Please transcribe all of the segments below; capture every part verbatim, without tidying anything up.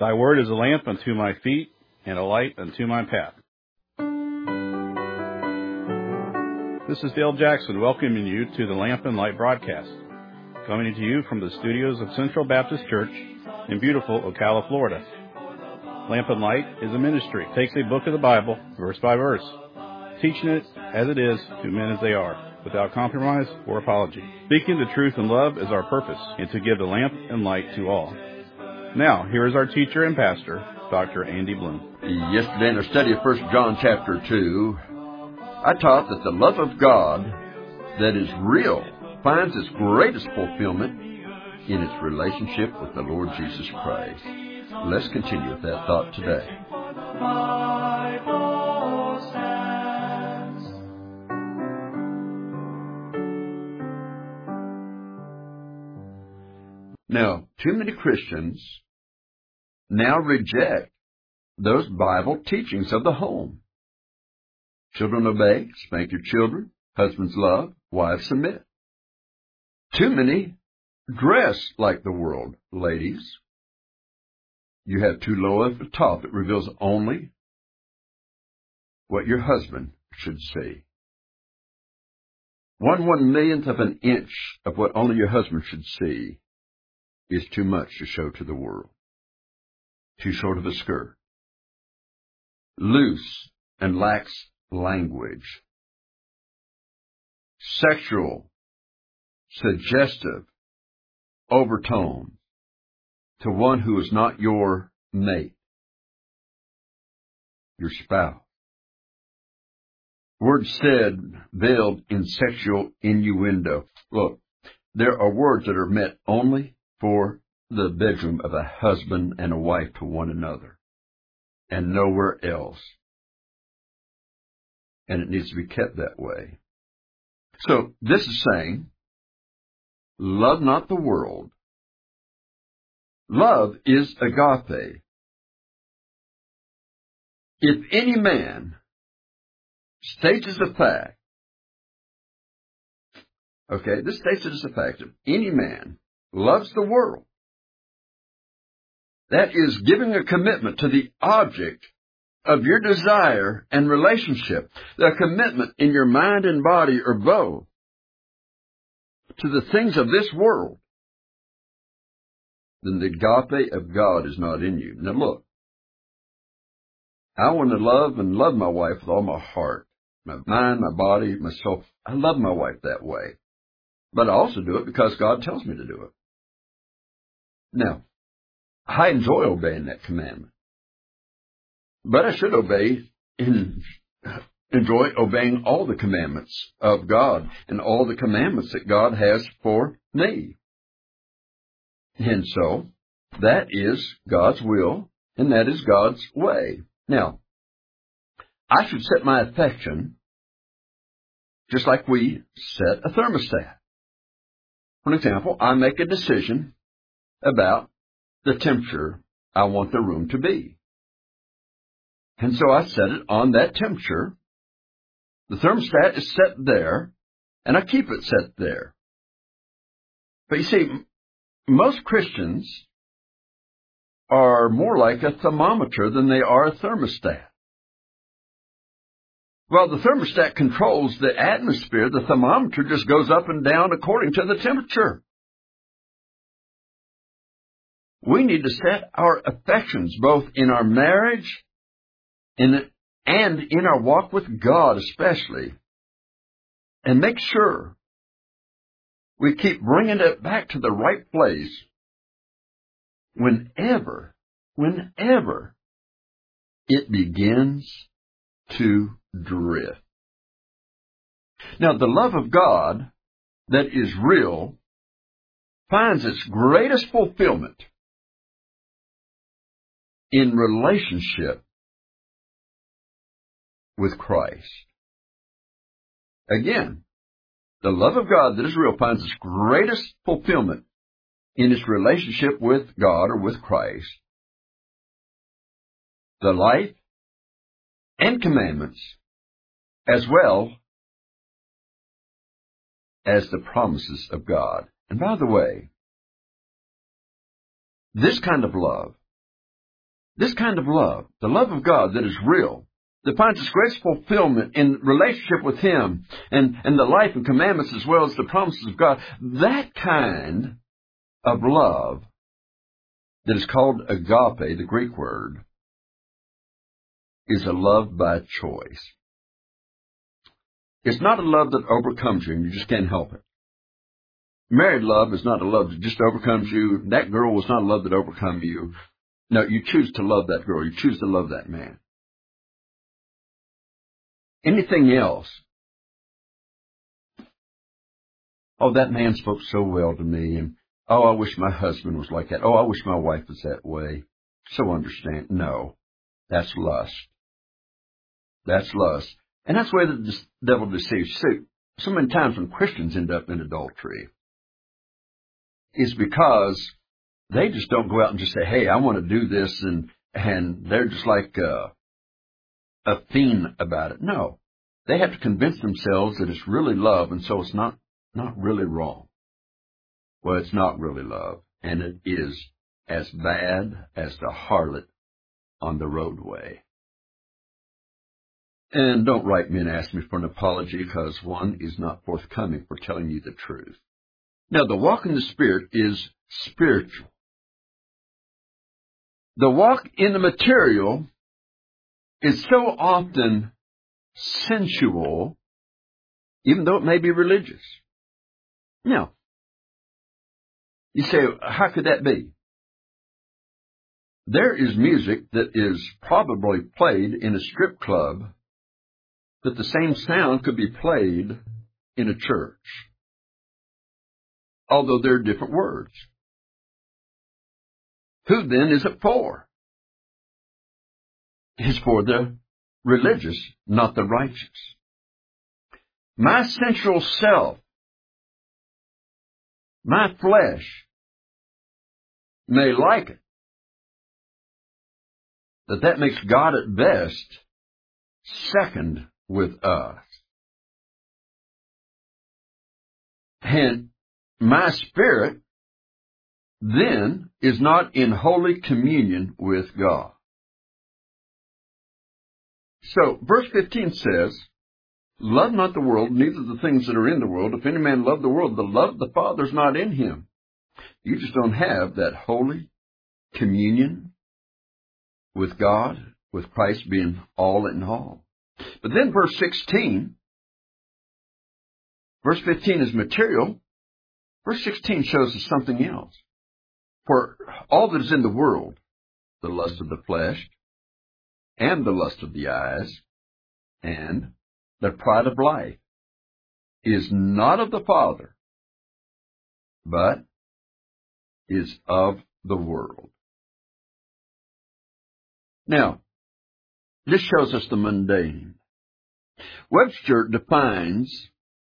Thy word is a lamp unto my feet and a light unto my path. This is Dale Jackson welcoming you to the Lamp and Light broadcast, coming to you from the studios of Central Baptist Church in beautiful Ocala, Florida. Lamp and Light is a ministry. It takes a book of the Bible, verse by verse, teaching it as it is to men as they are, without compromise or apology. Speaking the truth in love is our purpose, and to give the lamp and light to all. Now, here is our teacher and pastor, Doctor Andy Bloom. Yesterday in our study of First John chapter two, I taught that the love of God that is real finds its greatest fulfillment in its relationship with the Lord Jesus Christ. Let's continue with that thought today. Now, too many Christians now reject those Bible teachings of the home. Children obey, spank your children, husbands love, wives submit. Too many dress like the world, ladies. You have too low of a top. It reveals only what your husband should see. One one millionth of an inch of what only your husband should see is too much to show to the world. Too short of a skirt. Loose and lax language. Sexual, suggestive overtone to one who is not your mate, your spouse. Words said veiled in sexual innuendo. Look, there are words that are meant only for the bedroom of a husband and a wife to one another, and nowhere else. And it needs to be kept that way. So this is saying, love not the world. Love is agape. If any man states as a fact, okay, this states it as a fact, if any man loves the world, that is giving a commitment to the object of your desire and relationship, the commitment in your mind and body or both to the things of this world, then the agape of God is not in you. Now look, I want to love and love my wife with all my heart, my mind, my body, my soul. I love my wife that way. But I also do it because God tells me to do it. Now, I enjoy obeying that commandment. But I should obey and enjoy obeying all the commandments of God and all the commandments that God has for me. And so, that is God's will, and that is God's way. Now, I should set my affection just like we set a thermostat. For example, I make a decision about the temperature I want the room to be. And so I set it on that temperature. The thermostat is set there, and I keep it set there. But you see, most Christians are more like a thermometer than they are a thermostat. Well, the thermostat controls the atmosphere. The thermometer just goes up and down according to the temperature. We need to set our affections both in our marriage and in our walk with God especially, and make sure we keep bringing it back to the right place whenever, whenever it begins to drift. Now, the love of God that is real finds its greatest fulfillment in relationship with Christ. Again, the love of God that is real finds its greatest fulfillment in its relationship with God or with Christ. The life and commandments, as well as the promises of God. And by the way, this kind of love This kind of love, the love of God that is real, that finds its greatest fulfillment in relationship with Him and, and the life and commandments as well as the promises of God, that kind of love that is called agape, the Greek word, is a love by choice. It's not a love that overcomes you and you just can't help it. Married love is not a love that just overcomes you. That girl was not a love that overcomes you. No, you choose to love that girl. You choose to love that man. Anything else? Oh, that man spoke so well to me, and oh, I wish my husband was like that. Oh, I wish my wife was that way. So understand. No, that's lust. That's lust. And that's where the devil deceives. See, so many times when Christians end up in adultery, is because they just don't go out and just say, hey, I want to do this, and and they're just like uh, a fiend about it. No, they have to convince themselves that it's really love, and so it's not, not really wrong. Well, it's not really love, and it is as bad as the harlot on the roadway. And don't write me and ask me for an apology, because one is not forthcoming for telling you the truth. Now, the walk in the Spirit is spiritual. The walk in the material is so often sensual, even though it may be religious. Now, you say, how could that be? There is music that is probably played in a strip club, that the same sound could be played in a church, although there are different words. Who then is it for? It's for the religious, not the righteous. My sensual self, my flesh, may like it, that that makes God at best second with us. And my spirit then is not in holy communion with God. So, verse fifteen says, love not the world, neither the things that are in the world. If any man love the world, the love of the Father is not in him. You just don't have that holy communion with God, with Christ being all in all. But then verse sixteen, verse fifteen is material. Verse sixteen shows us something else. For all that is in the world, the lust of the flesh, and the lust of the eyes, and the pride of life, is not of the Father, but is of the world. Now, this shows us the mundane. Webster defines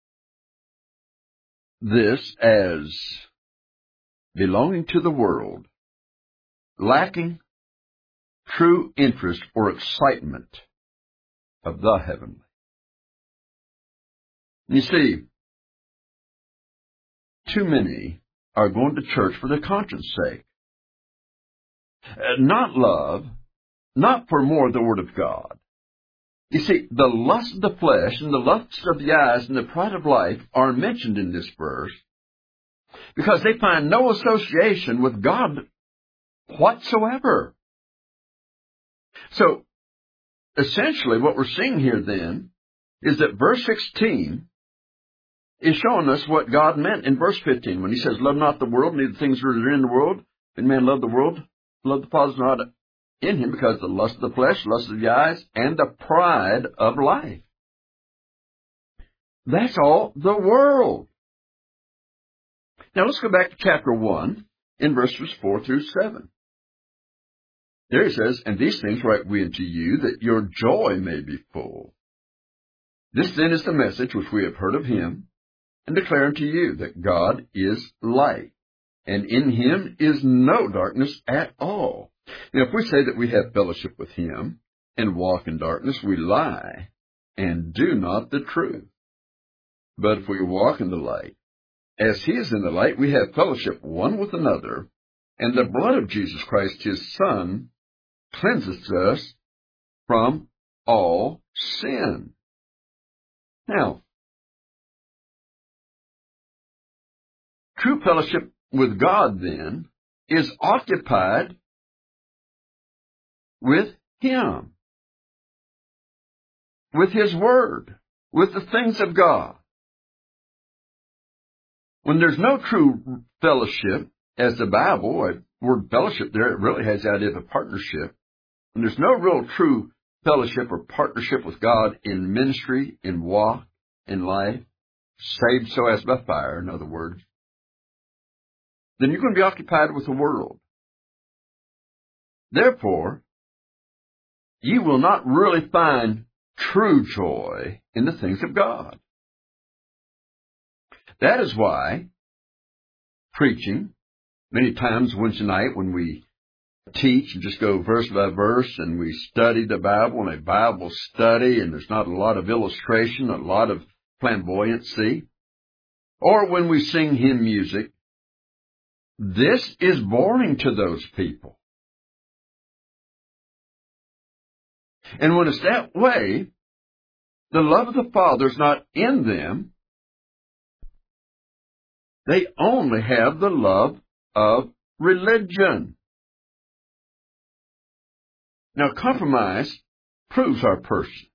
this as belonging to the world, lacking true interest or excitement of the heavenly. You see, too many are going to church for their conscience sake. Not love, not for more of the Word of God. You see, the lust of the flesh and the lust of the eyes and the pride of life are mentioned in this verse because they find no association with God whatsoever. So, essentially what we're seeing here then is that verse sixteen is showing us what God meant in verse fifteen when he says, love not the world, neither the things that are in the world. If any man love the world, love the Father is not in him, because the lust of the flesh, lust of the eyes, and the pride of life. That's all the world. Now let's go back to chapter one in verses four through seven. There he says, and these things write we unto you, that your joy may be full. This then is the message which we have heard of him, and declare unto you, that God is light, and in him is no darkness at all. Now, if we say that we have fellowship with him, and walk in darkness, we lie, and do not the truth. But if we walk in the light, as he is in the light, we have fellowship one with another, and the blood of Jesus Christ his Son cleanseth us from all sin. Now, true fellowship with God, then, is occupied with Him, with His Word, with the things of God. When there's no true fellowship, as the Bible, the word fellowship there, it really has the idea of a partnership. When there's no real true fellowship or partnership with God in ministry, in walk, in life, saved so as by fire, in other words, then you're going to be occupied with the world. Therefore, you will not really find true joy in the things of God. That is why preaching, many times Wednesday night when we teach and just go verse by verse and we study the Bible in a Bible study and there's not a lot of illustration, a lot of flamboyancy, or when we sing hymn music, this is boring to those people. And when it's that way, the love of the Father is not in them. They only have the love of religion. Now, compromise proves our person.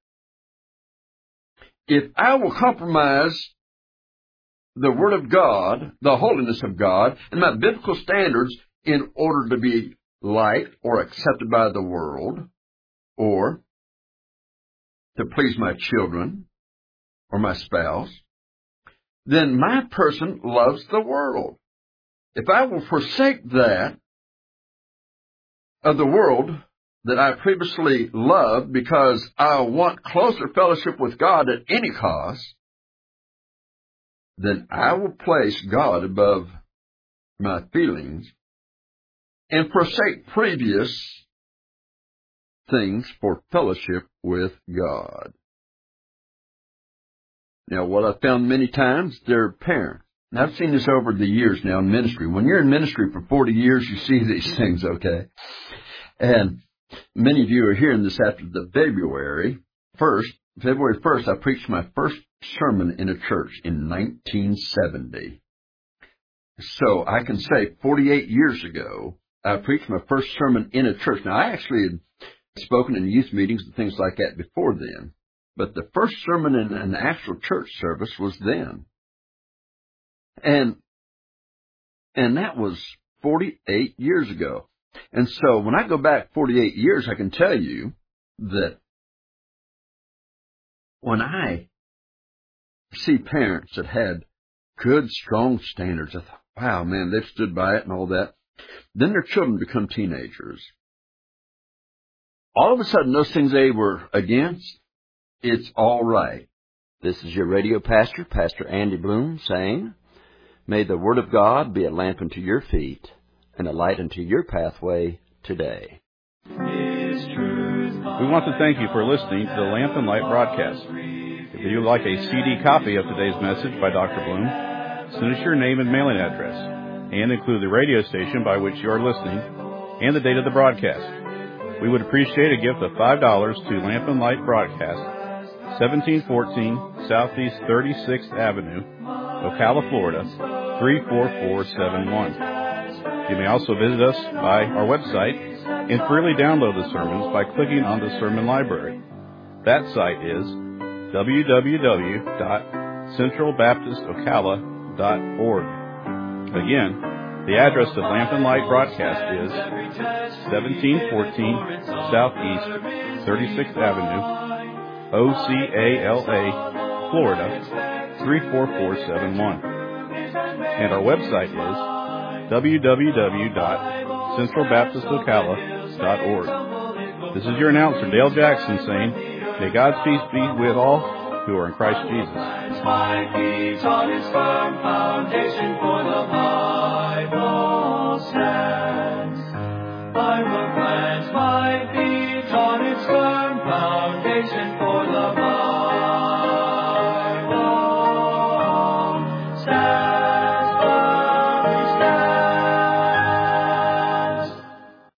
If I will compromise the Word of God, the holiness of God, and my biblical standards in order to be liked or accepted by the world, or to please my children or my spouse, then my person loves the world. If I will forsake that of the world that I previously loved because I want closer fellowship with God at any cost, then I will place God above my feelings and forsake previous things for fellowship with God. Now, what I've found many times, there are parents. And I've seen this over the years now in ministry. When you're in ministry for forty years, you see these things, okay? And many of you are hearing this after the February first. February first, I preached my first sermon in a church in nineteen seventy. So I can say forty-eight years ago, I preached my first sermon in a church. Now, I actually had spoken in youth meetings and things like that before then. But the first sermon in an actual church service was then. And, and that was forty-eight years ago. And so when I go back forty-eight years, I can tell you that when I see parents that had good, strong standards, I thought, wow, man, they've stood by it and all that. Then their children become teenagers. All of a sudden, those things they were against, it's all right. This is your radio pastor, Pastor Andy Bloom, saying, may the Word of God be a lamp unto your feet and a light unto your pathway today. We want to thank you for listening to the Lamp and Light broadcast. If you would like a C D copy of today's message by Doctor Bloom, send us your name and mailing address, and include the radio station by which you are listening and the date of the broadcast. We would appreciate a gift of five dollars to Lamp and Light Broadcast, seventeen fourteen Southeast thirty-sixth Avenue, Ocala, Florida, three four four seven one. You may also visit us by our website and freely download the sermons by clicking on the Sermon Library. That site is w w w dot central baptist ocala dot org. Again, the address of Lamp and Light Broadcast is seventeen fourteen Southeast thirty-sixth Avenue, O C A L A, Florida, three four four seven one. And our website is w w w dot central baptist ocala dot org. This is your announcer, Dale Jackson, saying, may God's peace be with all who are in Christ Jesus. My feet on his firm foundation, for the Bible stands. I will plant my feet